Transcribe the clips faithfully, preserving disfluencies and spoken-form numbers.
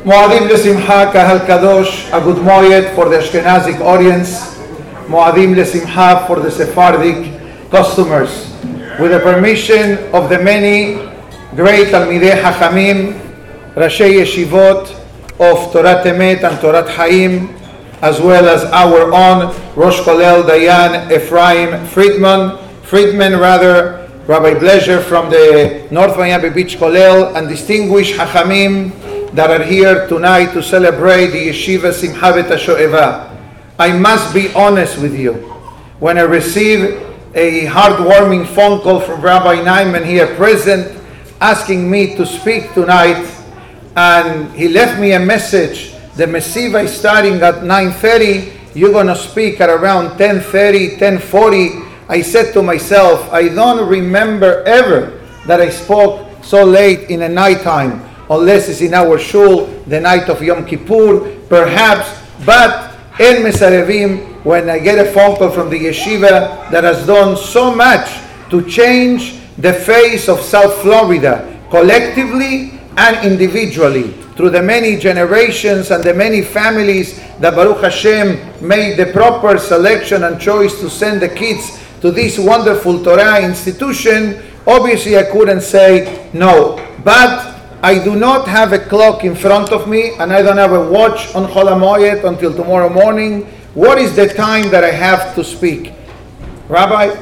Moadim Lesimcha Kahal Kadosh, a good moed for the Ashkenazic audience. Moadim Lesimcha for the Sephardic customers. With the permission of the many great Talmidei Hachamim, Rashei Yeshivot of Torat Emet and Torat Chaim, as well as our own Rosh Kolel Dayan Ephraim Friedman, Friedman rather, Rabbi Blezer from the North Miami Beach Kolel, and distinguished Hachamim that are here tonight to celebrate the Yeshiva Simcha Bet HaShoeva. I must be honest with you. When I received a heartwarming phone call from Rabbi Nyman here present, asking me to speak tonight, and he left me a message. The Mesiva is starting at nine thirty. You're going to speak at around ten thirty, ten forty. I said to myself, I don't remember ever that I spoke so late in the nighttime, unless it's in our shul, the night of Yom Kippur, perhaps. But En Mesarevim, when I get a phone call from the yeshiva that has done so much to change the face of South Florida, collectively and individually, through the many generations and the many families that Baruch Hashem made the proper selection and choice to send the kids to this wonderful Torah institution, obviously I couldn't say no. But I do not have a clock in front of me, and I don't have a watch on Chol HaMoed until tomorrow morning. What is the time that I have to speak? Rabbi,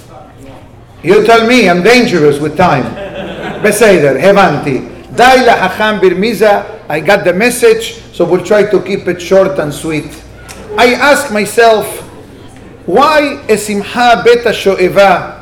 you tell me, I'm dangerous with time. Beseder, Hevanti. Dai lahacham birmiza, I got the message, so we'll try to keep it short and sweet. I ask myself, why a Simcha Bet HaShoeva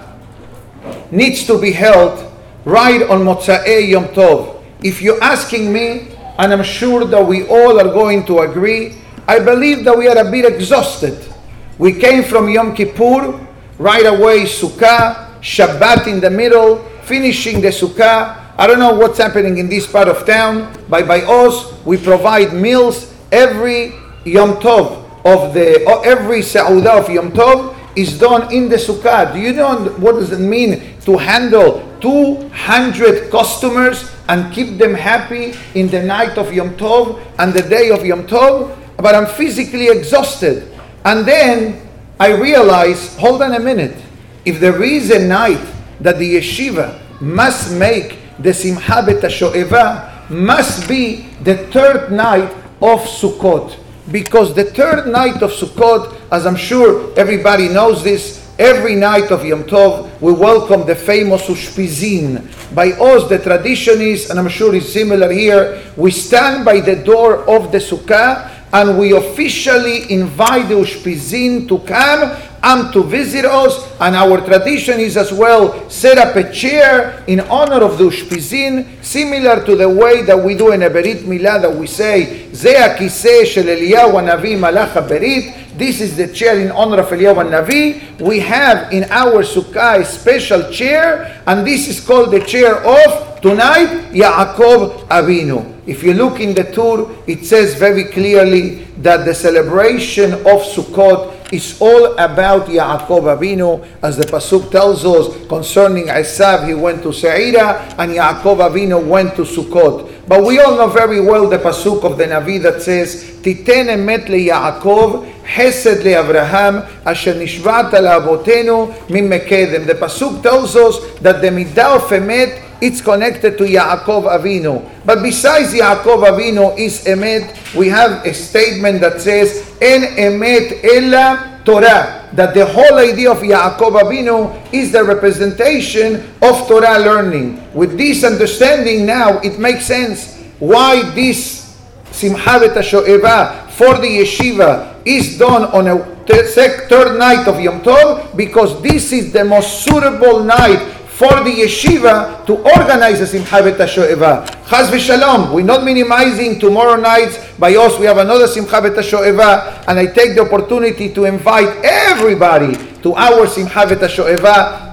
needs to be held right on Motza'ei Yom Tov? If you're asking me, and I'm sure that we all are going to agree, I believe that we are a bit exhausted. We came from Yom Kippur, right away Sukkah, Shabbat in the middle, finishing the Sukkah. I don't know what's happening in this part of town, but by us, we provide meals every Yom Tov of the, or every Sa'udah of Yom Tov is done in the Sukkah. Do you know what does it mean to handle two hundred customers and keep them happy in the night of Yom Tov and the day of Yom Tov? But I'm physically exhausted. And then I realize, hold on a minute, if there is a night that the yeshiva must make the Simcha Bet HaShoeva, must be the third night of Sukkot. Because the third night of Sukkot, as I'm sure everybody knows this, every night of Yom Tov, we welcome the famous Ushpizin. By us, the tradition is, and I'm sure it's similar here, we stand by the door of the Sukkah and we officially invite the Ushpizin to come and to visit us. And our tradition is as well set up a chair in honor of the Ushpizin, similar to the way that we do in a Berit Milah, that we say, Ze HaKiseh Shel Eliyahu HaNavi Malach HaBerit. This is the chair in honor of Eliyahu Navi. We have in our Sukkah a special chair, and this is called the chair of, tonight, Yaakov Avinu. If you look in the Tur, it says very clearly that the celebration of Sukkot is all about Yaakov Avinu, as the Pasuk tells us concerning Esav, he went to Seira, and Yaakov Avinu went to Sukkot. But we all know very well the Pasuk of the Navi that says, Titen emet le Yaakov, Hesed le Avraham, asher nishvat al avotenu min mekedem. The Pasuk tells us that the midah of emet, it's connected to Yaakov Avinu. But besides Yaakov Avinu is emet, we have a statement that says, En emet ella Torah. That the whole idea of Yaakov Avinu is the representation of Torah learning. With this understanding now, it makes sense why this Simcha Bet HaShoeva for the yeshiva is done on a third night of Yom Tov, because this is the most suitable night for the yeshiva to organize a Simcha Bet HaShoeva. Chaz v'shalom, we're not minimizing tomorrow nights. By us, we have another Simcha Bet HaShoeva, and I take the opportunity to invite everybody to our Simcha Bet HaShoeva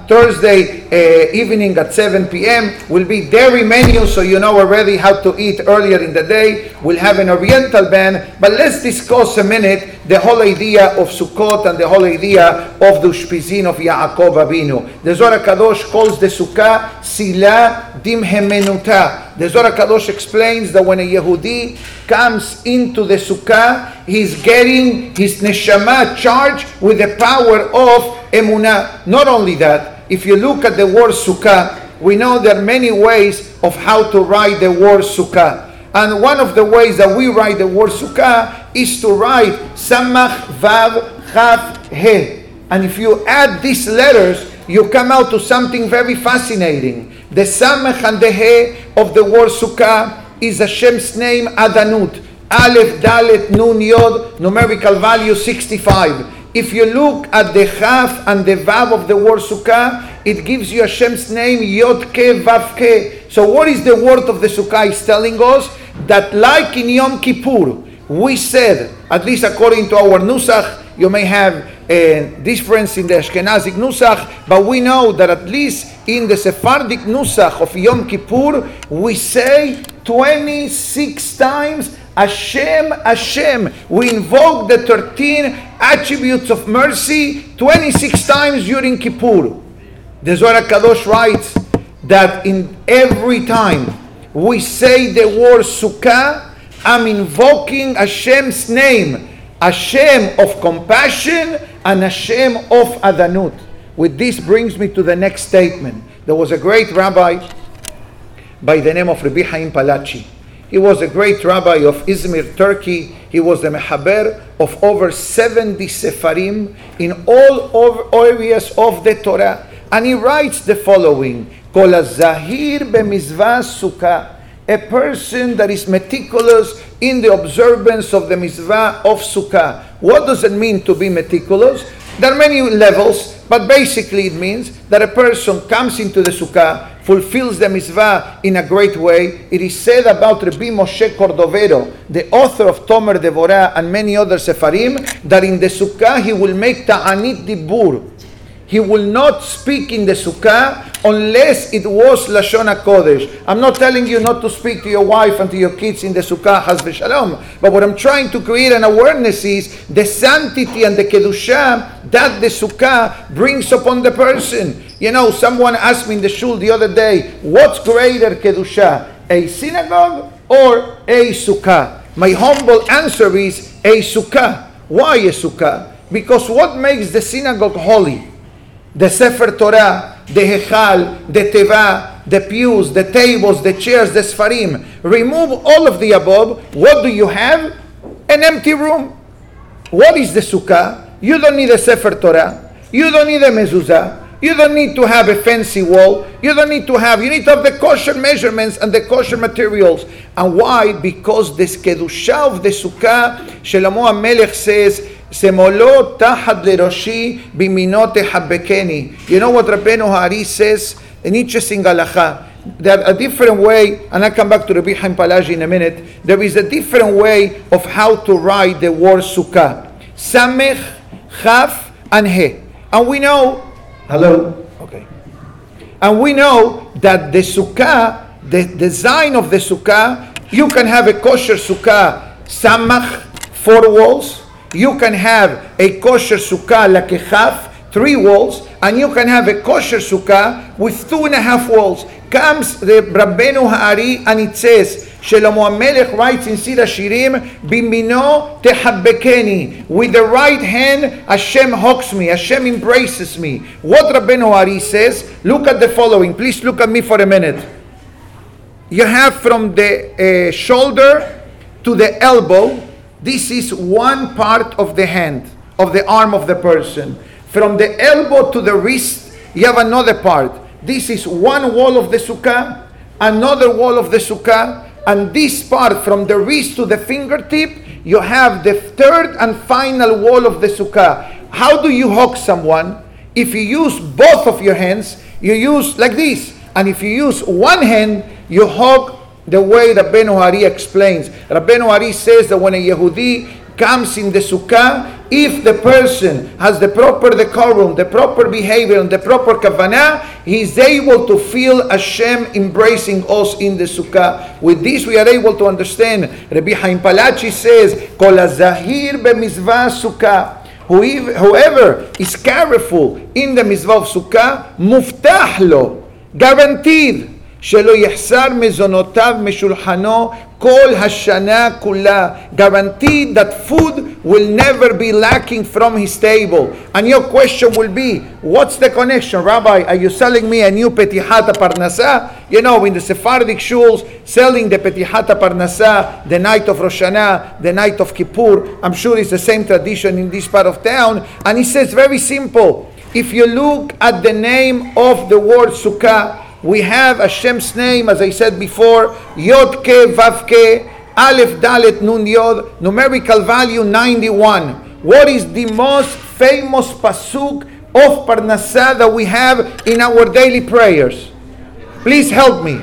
Thursday uh, evening at seven p.m. will be dairy menu, so you know already how to eat earlier in the day. We'll have an oriental band, but let's discuss a minute the whole idea of Sukkot and the whole idea of the Ushpizin of Yaakov Avinu. The Zohar Kadosh calls the Sukkah Sila Dimhemenuta. The Zohar Kadosh explains that when a Yehudi comes into the Sukkah, he's getting his neshama charged with the power of Emunah. Not only that, if you look at the word Sukkah, we know there are many ways of how to write the word Sukkah. And one of the ways that we write the word Sukkah is to write Samach, Vav, Chaf, He. And if you add these letters, you come out to something very fascinating. The Samach and the He of the word Sukkah is Hashem's name Adanut. Aleph, Dalet, Nun, Yod, numerical value sixty-five. If you look at the Chaf and the Vav of the word Sukkah, it gives you Hashem's name Yod Ke Vav Ke. So what is the word of the Sukkah? It's telling us that like in Yom Kippur, we said, at least according to our Nusach, you may have a difference in the Ashkenazic Nusach, but we know that at least in the Sephardic Nusach of Yom Kippur, we say twenty-six times Hashem, Hashem. We invoke the thirteen attributes of mercy twenty-six times during Kippur. The Zohar Kadosh writes that in every time we say the word Sukkah, I'm invoking Hashem's name, Hashem of compassion and Hashem of Adanut. With this brings me to the next statement. There was a great rabbi by the name of Rabbi Chaim Palachi. He was a great rabbi of Izmir, Turkey. He was the mehaber of over seventy sefarim in all areas of the Torah. And he writes the following: Kol hazahir b'mizvah sukkah. A person that is meticulous in the observance of the mitzvah of sukkah. What does it mean to be meticulous? There are many levels, but basically it means that a person comes into the sukkah, fulfills the mitzvah in a great way. It is said about Rabbi Moshe Cordovero, the author of Tomer Devorah and many other sefarim, that in the sukkah he will make ta'anit dibur. He will not speak in the sukkah unless it was Lashon HaKodesh. I'm not telling you not to speak to your wife and to your kids in the sukkah, Chas v'Shalom. But what I'm trying to create an awareness is the sanctity and the kedusha that the sukkah brings upon the person. You know, someone asked me in the shul the other day, what's greater kedusha, a synagogue or a sukkah? My humble answer is a sukkah. Why a sukkah? Because what makes the synagogue holy? The Sefer Torah, the Hechal, the Teva, the pews, the tables, the chairs, the Sfarim. Remove all of the above. What do you have? An empty room. What is the Sukkah? You don't need a Sefer Torah. You don't need a mezuzah. You don't need to have a fancy wall. You don't need to have, you need to have the kosher measurements and the kosher materials. And why? Because this Kedusha of the Sukkah, Shlomo HaMelech says, Semolo tahad leroshi bimino tehabekeni. You know what Rabbeinu Hari says? In each halacha, there are a different way, and I'll come back to Rabbi Chaim Palachi in a minute. There is a different way of how to write the word sukkah. Samech, chaf, and he. And we know, hello? Okay. And we know that the sukkah, the design of the sukkah, you can have a kosher sukkah, samach, four walls. You can have a kosher sukkah like a chaf, three walls, and you can have a kosher sukkah with two and a half walls. Comes the Rabbeinu Ha'ari and it says, Shlomo HaMelech writes in Sira Shirim, Bimino tehabekeni. With the right hand, Hashem hugs me, Hashem embraces me. What Rabbeinu Ha'ari says, look at the following. Please look at me for a minute. You have from the uh, shoulder to the elbow, this is one part of the hand, of the arm of the person. From the elbow to the wrist, you have another part. This is one wall of the sukkah, another wall of the sukkah, and this part from the wrist to the fingertip, you have the third and final wall of the sukkah. How do you hug someone? If you use both of your hands, you use like this. And if you use one hand, you hug the way Rabbeinu Hari explains. Rabbeinu Hari says that when a Yehudi comes in the sukkah, If the person has the proper decorum, the proper behavior, and the proper kavanah, he is able to feel Hashem embracing us in the sukkah. With this, we are able to understand. Rabbi Chaim Palachi says, "Kol hazahir b'mizvah sukkah." Whoever is careful in the mitzvah of sukkah, muftah lo, guaranteed. שלא יחסר מזונותיו משולחנו כל השנה כולה. Guaranteed that food will never be lacking from his table. And your question will be, what's the connection? Rabbi, are you selling me a new Petihat Parnasah? You know, in the Sephardic shuls, selling the Petihat Parnasah the night of Rosh Hashanah, the night of Kippur. I'm sure it's the same tradition in this part of town. And he says very simple. If you look at the name of the word Sukkah, we have Hashem's name, as I said before, Yod Ke Vav Ke, Aleph Dalet Nun Yod, numerical value ninety-one. What is the most famous pasuk of Parnasah that we have in our daily prayers? Please help me.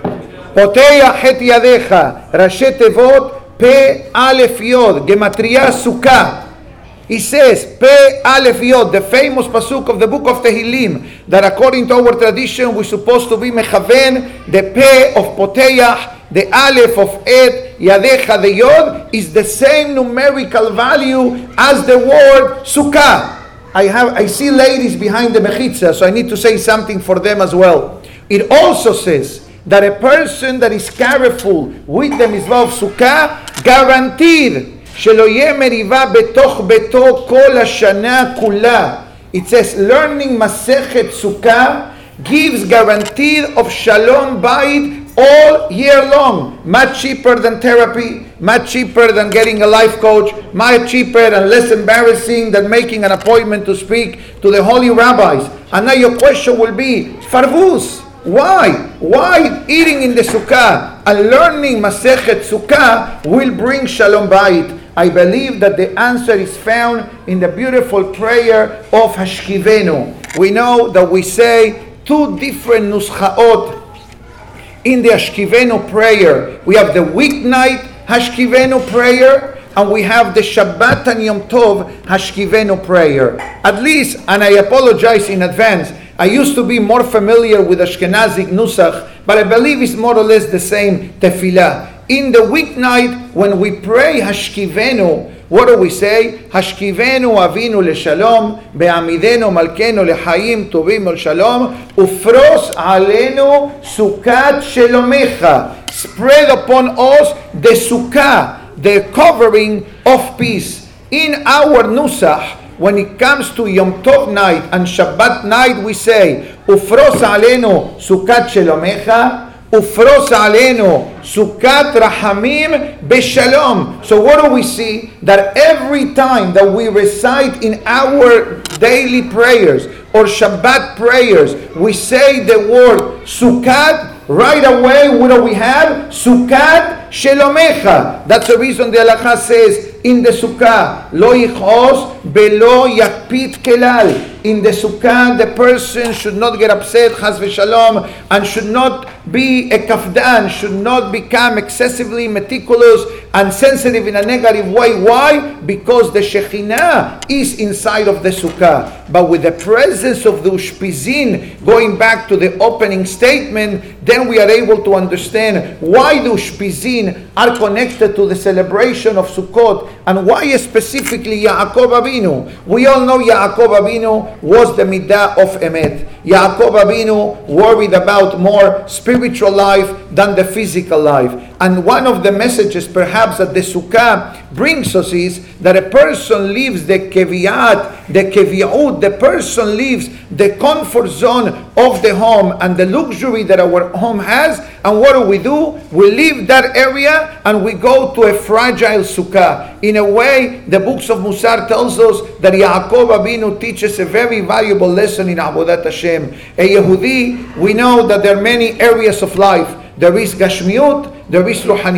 Poteach et yadecha, Rashi Tevot, Pe Aleph Yod, Gematria Sukkah. He says, Pe Aleph Yod, the famous pasuk of the book of Tehillim, that according to our tradition, we're supposed to be mechaven, the Pe of Poteach, the Aleph of Et, Yadecha, the Yod, is the same numerical value as the word Sukkah. I have, I see ladies behind the mechitza, so I need to say something for them as well. It also says that a person that is careful with the mitzvah of Sukkah, guaranteed, שלא יהיה מריבה בתוך ביתו כל השנה כולה. It says, learning Masechet Sukkah gives guaranteed of Shalom Bayit all year long. Much cheaper than therapy, much cheaper than getting a life coach, much cheaper and less embarrassing than making an appointment to speak to the holy rabbis. And now your question will be, Farvus, why? Why eating in the Sukkah and learning Masechet Sukkah will bring Shalom Bayit? I believe that the answer is found in the beautiful prayer of Hashkivenu. We know that we say two different nuschaot in the Hashkivenu prayer. We have the weeknight Hashkivenu prayer, and we have the Shabbat and Yom Tov Hashkivenu prayer. At least, and I apologize in advance, I used to be more familiar with Ashkenazic Nusach, but I believe it's more or less the same tefillah. In the weeknight, when we pray Hashkivenu, what do we say? Hashkivenu avinu leshalom, be'amidenu malkenu lechaim tovim ol shalom, ufros alenu sukat shelomecha. Spread upon us the sukkah, the covering of peace. In our nusach, when it comes to Yom Tov night and Shabbat night, we say, ufros alenu sukat shelomecha, ufros alenu sukat rahamim beshalom. So what do we see? That every time that we recite in our daily prayers or Shabbat prayers, we say the word sukat, right away what do we have? Sukat shelomecha. That's the reason the halakha says in the sukkah, lo yichos belo yakpit kelal. In the sukkah, the person should not get upset, chas v'shalom, and should not be a kafdan, should not become excessively meticulous and sensitive in a negative way. Why? Because the Shekhinah is inside of the sukkah. But with the presence of the ushpizin, going back to the opening statement, then we are able to understand why the ushpizin are connected to the celebration of Sukkot, and why specifically Yaakov Avinu. We all know Yaakov Avinu was the midah of emet. Yaakov Avinu worried about more spiritual life than the physical life. And one of the messages perhaps that the Sukkah brings us is that a person leaves the keviat, the keviut, the person leaves the comfort zone of the home and the luxury that our home has. And what do we do? We leave that area and we go to a fragile Sukkah. In a way, the books of Musar tells us that Yaakov Avinu teaches a very valuable lesson in Avodat Hashem. A Yehudi, we know that there are many areas of life. There is Gashmiut, there is Ruhaniyut.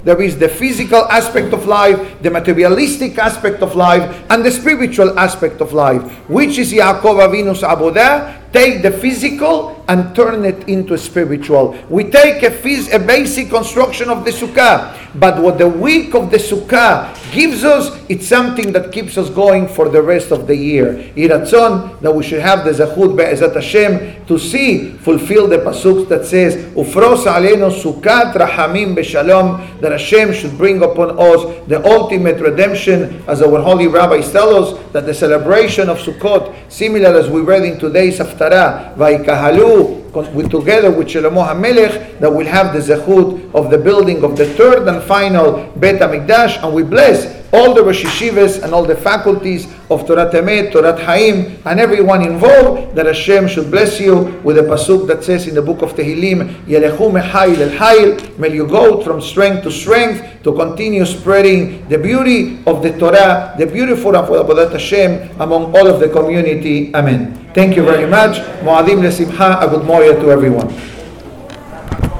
there is the physical aspect of life, the materialistic aspect of life, and the spiritual aspect of life. Which is Yaakov Avinu's Avodah? Take the physical and turn it into spiritual. We take a, phys- a basic construction of the sukkah, but what the week of the sukkah gives us, it's something that keeps us going for the rest of the year. Iratzon, that we should have the zechut be'ezat Hashem to see, fulfill the pasuk that says, Ufros aleinu sukkat rahamim b'shalom, that Hashem should bring upon us the ultimate redemption, as our holy rabbis tell us, that the celebration of Sukkot, similar as we read in today's Haftarah, Vayikahalu, with, together with Shlomo HaMelech, that will have the zechut of the building of the third and final Bet HaMikdash, and we bless all the Rosh Yeshivas and all the faculties of Torah Emet, Torah Chaim, and everyone involved, that Hashem should bless you with a pasuk that says in the book of Tehillim, Yelechu me'hail el hail, may you go from strength to strength to continue spreading the beauty of the Torah, the beautiful of Avodat Hashem among all of the community. Amen. Thank you very much. Moadim lesimcha, a good moya to everyone.